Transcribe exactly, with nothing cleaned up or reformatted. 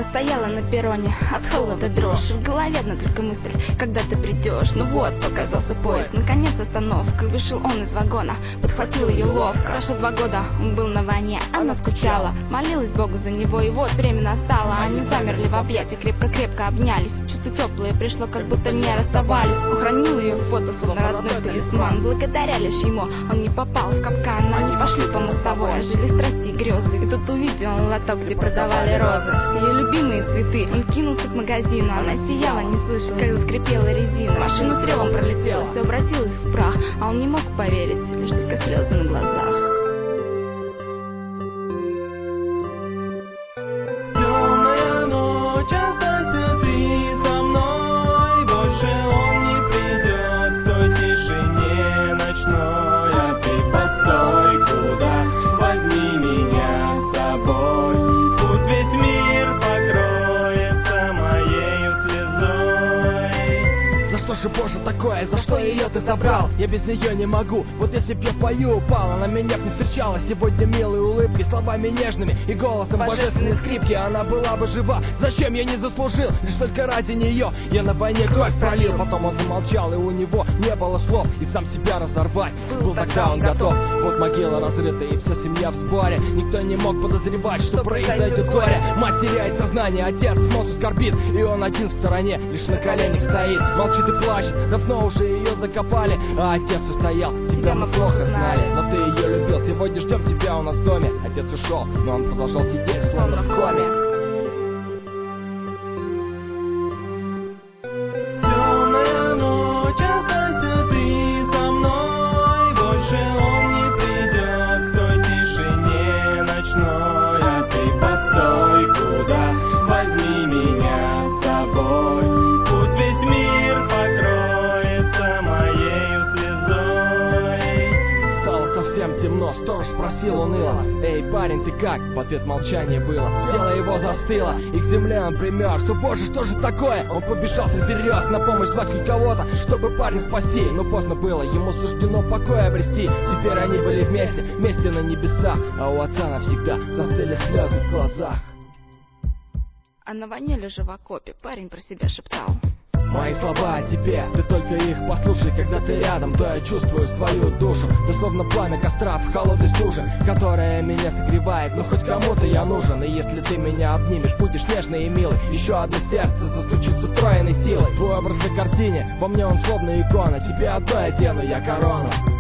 стояла на перроне, от холода дрожь. В голове одна только мысль, когда ты придешь. Ну вот, показался поезд, наконец остановка. Вышел он из вагона, подхватил ее ловко. Прошло два года, он был на войне, она скучала, молилась Богу за него, и вот время настало. Они замерли в объятиях, крепко-крепко обнялись. Чувство теплое пришло, как будто не расставались. Он хранил ее фото, словно родной талисман. Благодаря лишь ему он не попал в капкан. Они пошли по мостовой, ожили страсти и грезы. И тут увидел он лоток, где продавали розы, ее любимые цветы. Он кинулся к магазину, она сияла, не слышал, как заскрипела резина. Машина с ревом пролетела, все обратилось в прах, а он не мог поверить, лишь только слезы на глазах. Темная ночь, останься ты со мной, больше он не придет в той тишине ночной. А ты постой, куда? Возьми меня с собой, пусть весь мир покроется моею слезой. За что же, Боже, такое? За что ее ты забрал? Я без нее не могу. Вот если б я в бою упал, она меня б не встречала. Сегодня милые улыбки, словами нежными и голосом божественной скрипки. Она была бы жива. Зачем я не заслужил? Лишь только ради нее я на войне кровь пролил. Потом он замолчал, и у него не было слов. И сам себя разорвать был тогда он готов. Вот могила разрыта, и вся семья в сборе. Никто не мог подозревать, что произойдет горе. Мать теряет сознание, отец молча скорбит, и он один в стороне, лишь на коленях стоит. Молчит и плачет, давно уже ее закопали, а отец устоял, тебя мы плохо знали, но ты ее любил. Сегодня ждем тебя у нас в доме. Отец ушел, но он продолжал сидеть, словно в коме. Темная ночь, останься ты со мной, больше он не придет в той тишине ночной. А ты постой, куда? Возьми меня с собой, пусть весь мир покроется моею слезой. Стало совсем темно, сторож спросил уныло: эй, парень, ты как? В ответ молчание было, тело его застыло, и к земле он пример. Что, Боже, что же такое? Он побежал среди рёс на помощь звать кого-то, чтобы парня спасти. Но поздно было, ему суждено покой обрести. Теперь они были вместе, вместе на небесах, а у отца навсегда застыли слезы в глазах. А на войне, лежа в окопе, парень про себя шептал: мои слова о тебе, ты только их послушай. Когда ты рядом, то я чувствую свою душу. Ты словно пламя костра в холодной стуже, которая меня согревает, но хоть кому-то я нужен. И если ты меня обнимешь, будешь нежный и милый, еще одно сердце застучит с утроенной силой. Твой образ на картине, во мне он словно икона. Тебе одно одену я корону.